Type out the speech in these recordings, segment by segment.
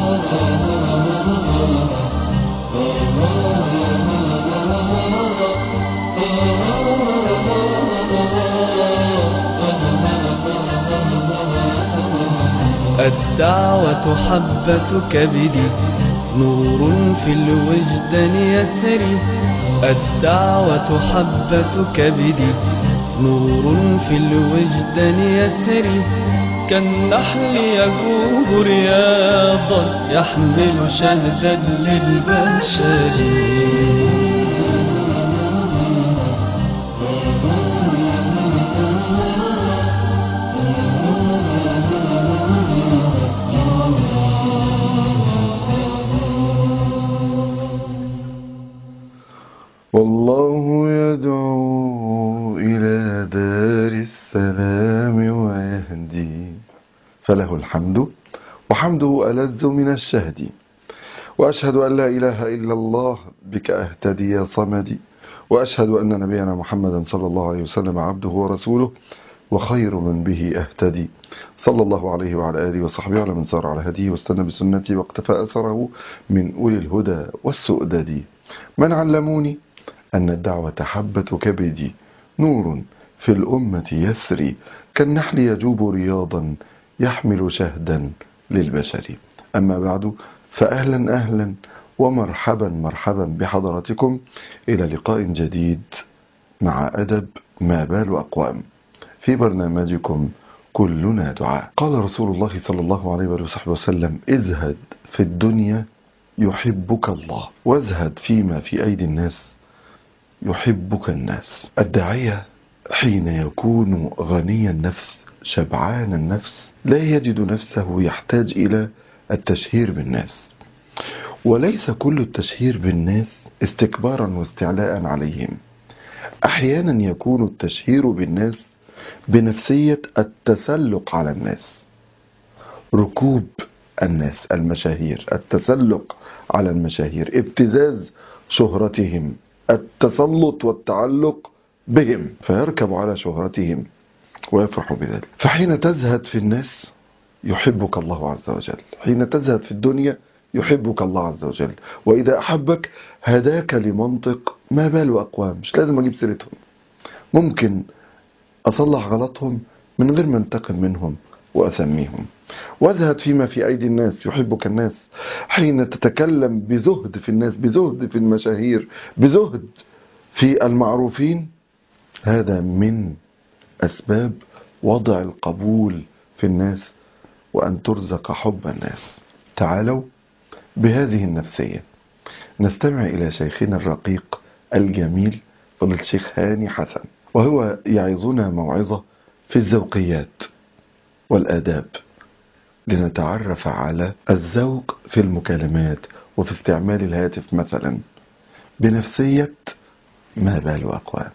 الدعوة حبة كبدي، نور في الوجدان يسري. الدعوة حبة كبدي، نور في الوجدان يسري. كالنحل يجوب رياضا، يحمل شهدا للبشر. والله يدعو إلى دار السلام ويهدي، فله الحمد وحمده ألذ من الشهد. وأشهد أن لا إله إلا الله بك أهتدي يا صمدي. وأشهد أن نبينا محمدا صلى الله عليه وسلم عبده ورسوله وخير من به أهتدي، صلى الله عليه وعلى آله وصحبه وعلى من سار على هديه واستنى بسنته واقتفى أثره من أولي الهدى والسؤدد. من علموني أن الدعوة حبة كبدي، نور في الأمة يسري. كالنحل يجوب رياضا، يحمل شهدا للبشر. أما بعد، فأهلا أهلا ومرحبا مرحبا بحضراتكم إلى لقاء جديد مع أدب ما بال أقوام في برنامجكم كلنا دعاء. قال رسول الله صلى الله عليه وصحبه وسلم: ازهد في الدنيا يحبك الله، وازهد فيما في أيدي الناس يحبك الناس. الداعية حين يكون غني النفس شبعان النفس لا يجد نفسه يحتاج إلى التشهير بالناس، وليس كل التشهير بالناس استكبارا واستعلاء عليهم. أحيانا يكون التشهير بالناس بنفسية التسلق على الناس، ركوب الناس المشاهير، التسلق على المشاهير، ابتزاز شهرتهم، التسلط والتعلق بهم، فيركب على شهرتهم ويفرح بذلك. فحين تزهد في الناس يحبك الله عز وجل، حين تزهد في الدنيا يحبك الله عز وجل. وإذا أحبك هداك لمنطق ما بال أقوام، مش لازم أجيب سيرتهم، ممكن أصلح غلطهم من غير ما انتقم منهم وأسميهم. وازهد فيما في أيدي الناس يحبك الناس. حين تتكلم بزهد في الناس، بزهد في المشاهير، بزهد في المعروفين، هذا من أسباب وضع القبول في الناس وأن ترزق حب الناس. تعالوا بهذه النفسية نستمع إلى شيخنا الرقيق الجميل فضيلة الشيخ هاني حسن، وهو يعظنا موعظة في الذوقيات والآداب، لنتعرف على الذوق في المكالمات وفي استعمال الهاتف مثلا بنفسية ما بال أقوام.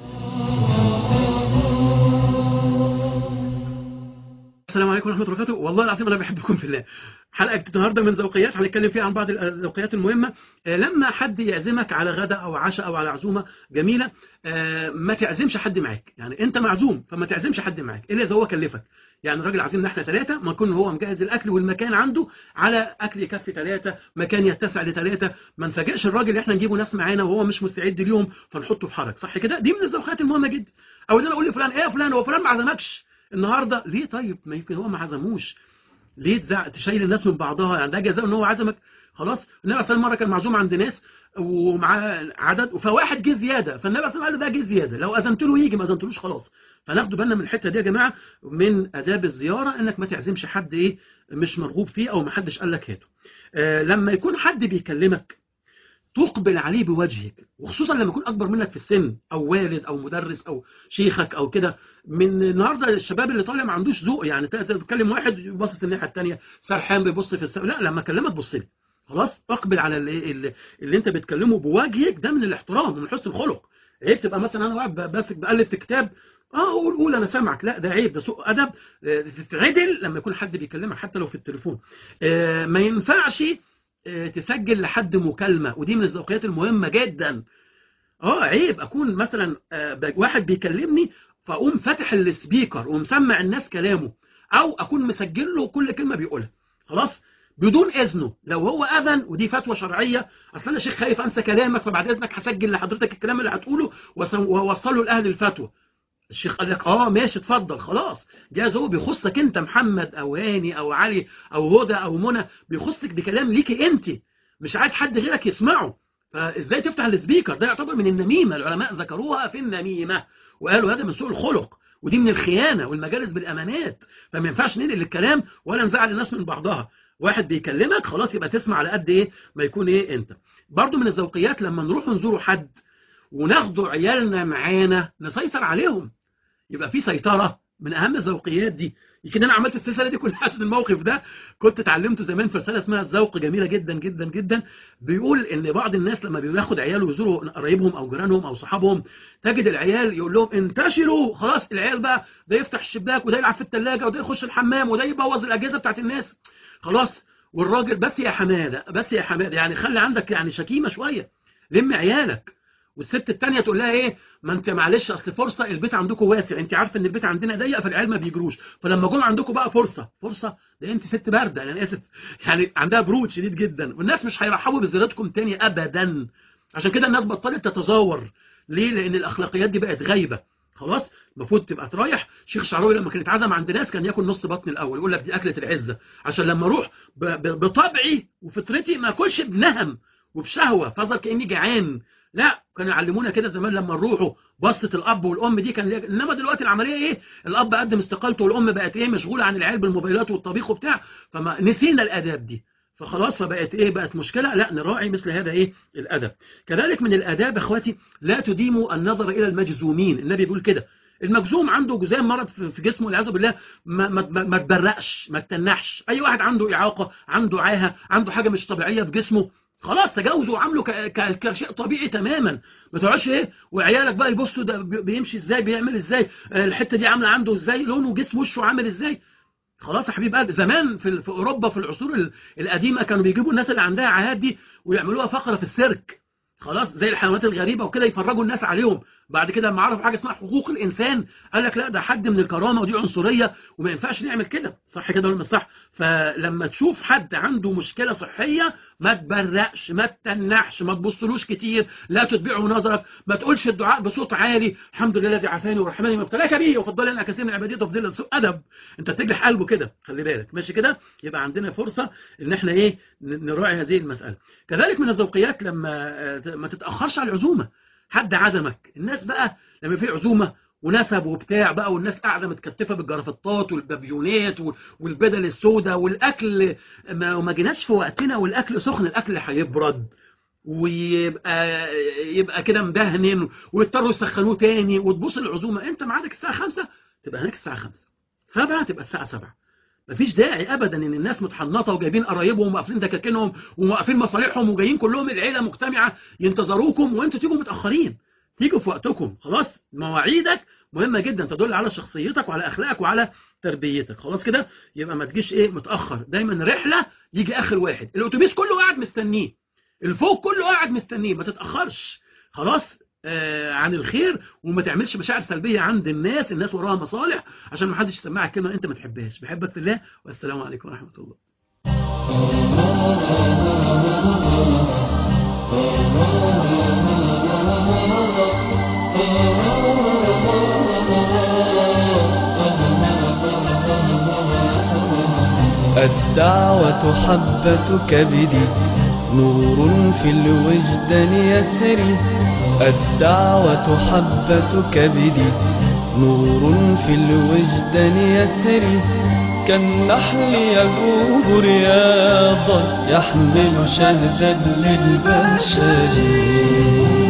السلام عليكم ورحمة الله وبركاته. والله العظيم أنا بحبكم في الله. حلقة النهاردة من ذوقيات هنتكلم فيها عن بعض الذوقيات المهمة. لما حد يعزمك على غدا أو عشاء أو على عزومة جميلة، ما تعزمش حد معاك. يعني أنت معزوم فما تعزمش حد معاك إلا إذا هو كلفك. يعني الراجل عازمنا احنا ثلاثة، ما يكون هو مجهز الأكل والمكان عنده على أكل يكفي ثلاثة، مكان يتسع لثلاثة. ما نفاجئش الراجل اللي احنا نجيبه ناس معانا وهو مش مستعد اليوم فنحطه في حرج، صح كده؟ دي من الذوقيات المهمة جدا. أو إن أنا أقول لفلان: إيه يا فلان، هو فلان ما عزمكش النهارده ليه؟ طيب ما يمكن هو ما عزموش، ليه تشيل الناس من بعضها؟ يعني ده جزاء ان هو عزمك خلاص. النبي صلى الله عليه وسلم مره كان معزوم عند ناس ومعاه عدد، فواحد جه زياده، فالنبي صلى الله عليه وسلم قال له ده جه زياده، لو اذنت له يجي، ما اذنتلوش خلاص. فناخدوا بالنا من الحته دي يا جماعه، من اداب الزياره انك ما تعزمش حد ايه مش مرغوب فيه او ما حدش قال لك هاته. لما يكون حد بيكلمك تقبل عليه بوجهك، وخصوصا لما يكون اكبر منك في السن او والد او مدرس او شيخك او كده. من النهارده الشباب اللي طالع ما عندوش ذوق، يعني تتكلم واحد باصص الناحيه الثانيه، سرحان بيبص في السقف. لا، لما اكلمك بص لي خلاص، اقبل على اللي انت بتكلمه بوجهك. ده من الاحترام ومن حسن الخلق. عيب تبقى مثلا انا واقف ماسك بقلب في كتاب، قول انا سامعك، لا ده عيب، ده سوء ادب. تتعدل لما يكون حد بيكلمك حتى لو في التليفون. ما ينفعش تسجل لحد مكالمة، ودي من الذوقيات المهمة جدا. عيب اكون مثلا واحد بيكلمني فاقوم فاتح السبيكر ومسمع الناس كلامه، او اكون مسجل له كل كلمة بيقولها. خلاص بدون اذنه. لو هو اذن، ودي فتوى شرعيه، اصل انا شيخ خايف انسى كلامك، فبعد اذنك هسجل لحضرتك الكلام اللي هتقوله واوصله لاهل الفتوى. الشيخ قال لك ماشي اتفضل، خلاص جاز، هو بيخصك انت محمد او هاني او علي او هدى او منى، بيخصك بكلام ليكي انت، مش عايز حد غيرك يسمعه. فازاي تفتح السبيكر؟ ده يعتبر من النميمه، العلماء ذكروها في النميمه وقالوا هذا من سوء الخلق، ودي من الخيانه والمجالس بالامانات. فما ينفعش ننقل الكلام ولا نزعل الناس من بعضها. واحد بيكلمك خلاص يبقى تسمع على قد ايه ما يكون ايه انت. برضو من الذوقيات لما نروح نزوروا حد وناخدوا عيالنا معانا نسيطر عليهم، يبقى في سيطرة، من أهم الذوقيات دي. يمكن أنا عملت السلسلة دي كلها عشان الموقف ده، كنت اتعلمته زمان في رسالة اسمها الذوق، جميلة جدا جدا جدا. بيقول إن بعض الناس لما بياخد عياله ويزوروا قرايبهم أو جيرانهم أو صحابهم، تجد العيال يقول لهم انتشروا، خلاص العيال بقى ده يفتح الشباك وده يلعب في الثلاجة وده يخش الحمام وده يبوظ الأجهزة بتاعت الناس، خلاص. والراجل بس يا حمادة، بس يا حمادة، يعني خلي عندك يعني شكيمة شوية، لم عيالك. والست التانية تقول لها ايه؟ ما انت معلش اصل فرصه، البيت عندكم واسع، انت عارفه ان البيت عندنا ضيق فالعيال ما بيجروش، فلما جم عندكم بقى فرصه ده انت ست بارده، انا اسف، يعني عندها برود شديد جدا، والناس مش هيرحبوا بزيارتكم تاني ابدا. عشان كده الناس بطلت تتزاور. ليه؟ لان الاخلاقيات دي بقت غايبه خلاص. المفروض تبقى ترايح. شيخ شعراوي لما كان يتعزم عند ناس كان ياكل نص بطن الاول، يقول لك دي اكله العزه، عشان لما اروح بطبعي وفطرتي ما اكلش بنهم وبشهوه فظل كاني جعان. لا، كانوا يعلمونا كده زمان لما نروحوا بصة الاب والام دي كان انما دلوقتي العمليه ايه؟ الاب قدم استقالته والام بقت ايه؟ مشغوله عن العيال بالموبايلات والطبيخ وبتاع، فما نسينا الاداب دي، فخلاص فبقت ايه؟ بقت مشكله. لا، نراعي مثل هذا ايه؟ الادب. كذلك من الاداب اخواتي لا تديموا النظر الى المجزومين. النبي بيقول كده، المجزوم عنده جزام مرض في جسمه والعياذ بالله، ما تبرقش، ما تتنحش. اي واحد عنده اعاقه، عنده عاهه، عنده حاجه مش طبيعيه في جسمه، خلاص تجاوزوا وعامله كشيء طبيعي تماما. ما تقعدش ايه وعيالك بقى يبصوا ده بيمشي ازاي، بيعمل ازاي، الحته دي عامله عنده ازاي، لونه جسم وشه عامل ازاي. خلاص يا حبيب قلبي، زمان في اوروبا في العصور القديمه كانوا بيجيبوا الناس اللي عندها عاهات دي ويعملوها فقره في السيرك، خلاص زي الحيوانات الغريبه وكده، يفرجوا الناس عليهم. بعد كده لما عرفوا حاجه اسمها حقوق الانسان قال لك لا، ده حد من الكرامه ودي عنصريه وما ينفعش نعمل كده. صح كده ولا مش صح؟ فلما تشوف حد عنده مشكله صحيه ما تبرقش، ما تتنحش، ما تبصلوش كتير، لا تتبعه نظرك، ما تقولش الدعاء بصوت عالي، الحمد لله الذي عافاني ورحمني ما ابتلاك به وفضلني على كثير من العبادات تفضيلا. سوء ادب، انت بتجرح قلبه كده، خلي بالك ماشي كده. يبقى عندنا فرصه ان احنا ايه؟ نراعي هذه المساله. كذلك من الذوقيات لما ما تتاخرش على العزومه. حد عزمك، الناس بقى لما في عزومه ونسب وبتاع بقى، والناس قاعده متكتفه بالجرافطات والبابيونات والبدل السوداء والاكل، ما جيناش في وقتنا والاكل سخن، الاكل هيبرد ويبقى كده مدهن ويضطروا يسخنوه تاني، وتبص العزومه انت ميعادك الساعه 5 تبقى هناك الساعه 5، 7 تبقى الساعه 7. مفيش داعي ابدا ان الناس متحنطه وجايبين قرايبهم وقافلين دكاكينهم وموقفين مصالحهم وجايين كلهم العيله مجتمعه ينتظروكم وانتوا تيجوا متاخرين. تيجوا في وقتكم، خلاص. مواعيدك مهمه جدا، تدل على شخصيتك وعلى اخلاقك وعلى تربيتك، خلاص كده. يبقى ما تجيش ايه متاخر. دايما رحله يجي اخر واحد، الاتوبيس كله قاعد مستنيه، الفوق كله قاعد مستنيه، ما تتاخرش خلاص عن الخير، وما تعملش مشاعر سلبيه عند الناس وراها مصالح، عشان ما حدش يسمعك كلمه انت ما تحبهاش. بحبك في الله، والسلام عليكم ورحمه الله. الدعوة حبة كبدي، نور في الوجدان يسري. الدعوة حبة كبدي، نور في الوجدان يسري. كالنحل يجوب رياضا، يحمل شهدا للبشر.